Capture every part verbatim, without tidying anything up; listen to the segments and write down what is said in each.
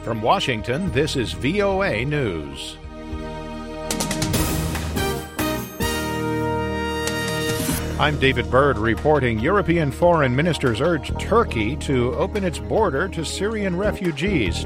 From Washington, this is V O A News. I'm David Byrd reporting European foreign ministers urge Turkey to open its border to Syrian refugees.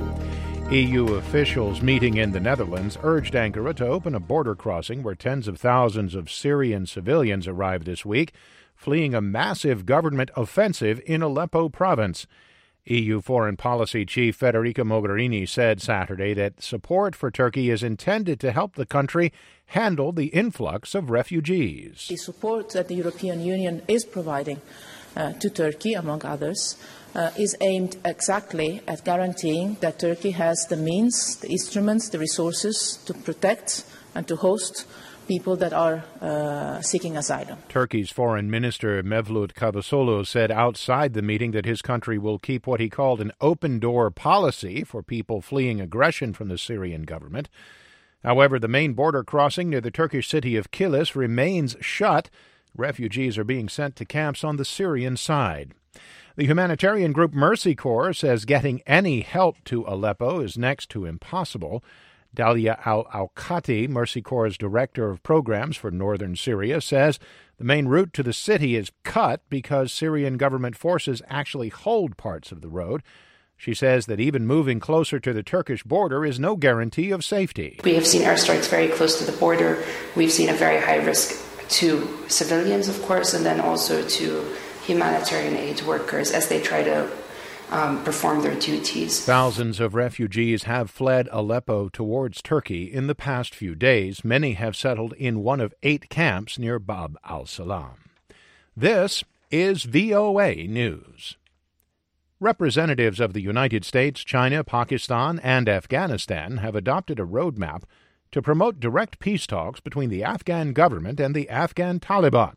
E U officials meeting in the Netherlands urged Ankara to open a border crossing where tens of thousands of Syrian civilians arrived this week, fleeing a massive government offensive in Aleppo province. E U Foreign Policy Chief Federica Mogherini said Saturday that support for Turkey is intended to help the country handle the influx of refugees. The support that the European Union is providing uh, to Turkey, among others, uh, is aimed exactly at guaranteeing that Turkey has the means, the instruments, the resources to protect and to host people that are uh, seeking asylum. Turkey's Foreign Minister Mevlut Cavusoglu said outside the meeting that his country will keep what he called an open-door policy for people fleeing aggression from the Syrian government. However, the main border crossing near the Turkish city of Kilis remains shut. Refugees are being sent to camps on the Syrian side. The humanitarian group Mercy Corps says getting any help to Aleppo is next to impossible. Dalia Al-Awqati, Mercy Corps' director of programs for northern Syria, says the main route to the city is cut because Syrian government forces actually hold parts of the road. She says that even moving closer to the Turkish border is no guarantee of safety. We have seen airstrikes very close to the border. We've seen a very high risk to civilians, of course, and then also to humanitarian aid workers as they try to Um, perform their duties. Thousands of refugees have fled Aleppo towards Turkey in the past few days. Many have settled in one of eight camps near Bab al-Salam. This is V O A News. Representatives of the United States, China, Pakistan, and Afghanistan have adopted a roadmap to promote direct peace talks between the Afghan government and the Afghan Taliban.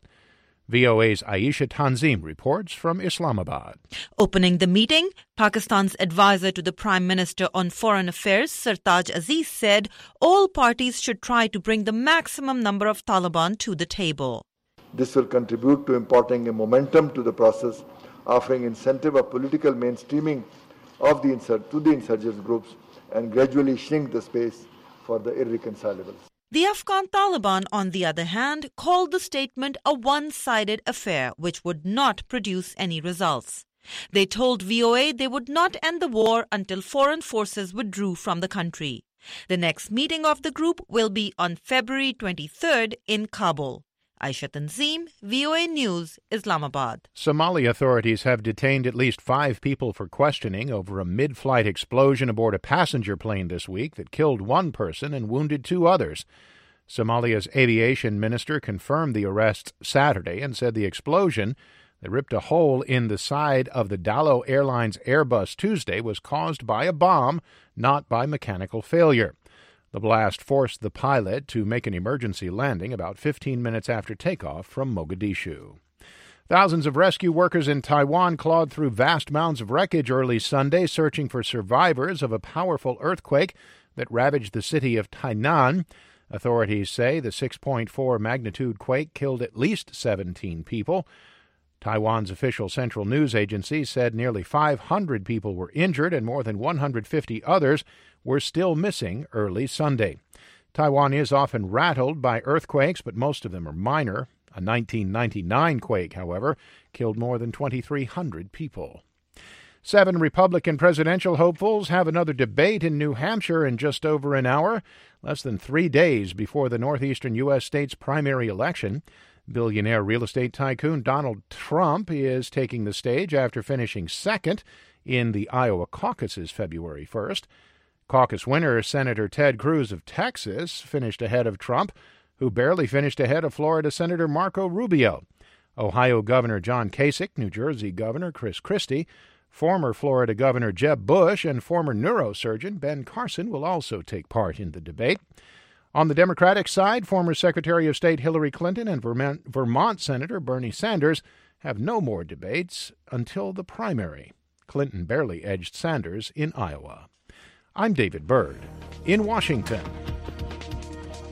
V O A's Aisha Tanzim reports from Islamabad. Opening the meeting, Pakistan's advisor to the Prime Minister on Foreign Affairs, Sartaj Aziz, said all parties should try to bring the maximum number of Taliban to the table. This will contribute to imparting a momentum to the process, offering incentive of political mainstreaming of the insur- to the insurgent groups, and gradually shrink the space for the irreconcilables. The Afghan Taliban, on the other hand, called the statement a one-sided affair which would not produce any results. They told V O A they would not end the war until foreign forces withdrew from the country. The next meeting of the group will be on February twenty-third in Kabul. Aisha Tanzim, V O A News, Islamabad. Somali authorities have detained at least five people for questioning over a mid-flight explosion aboard a passenger plane this week that killed one person and wounded two others. Somalia's aviation minister confirmed the arrests Saturday and said the explosion that ripped a hole in the side of the Dallo Airlines Airbus Tuesday was caused by a bomb, not by mechanical failure. The blast forced the pilot to make an emergency landing about fifteen minutes after takeoff from Mogadishu. Thousands of rescue workers in Taiwan clawed through vast mounds of wreckage early Sunday, searching for survivors of a powerful earthquake that ravaged the city of Tainan. Authorities say the six point four magnitude quake killed at least seventeen people. Taiwan's official central news agency said nearly five hundred people were injured and more than one hundred fifty others were still missing early Sunday. Taiwan is often rattled by earthquakes, but most of them are minor. A nineteen ninety-nine quake, however, killed more than twenty-three hundred people. Seven Republican presidential hopefuls have another debate in New Hampshire in just over an hour, less than three days before the northeastern U S state's primary election. Billionaire real estate tycoon Donald Trump is taking the stage after finishing second in the Iowa caucuses February first. Caucus winner Senator Ted Cruz of Texas finished ahead of Trump, who barely finished ahead of Florida Senator Marco Rubio. Ohio Governor John Kasich, New Jersey Governor Chris Christie, former Florida Governor Jeb Bush, and former neurosurgeon Ben Carson will also take part in the debate. On the Democratic side, former Secretary of State Hillary Clinton and Vermont, Vermont Senator Bernie Sanders have no more debates until the primary. Clinton barely edged Sanders in Iowa. I'm David Byrd in Washington.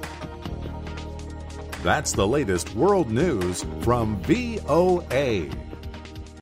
That's the latest world news from V O A.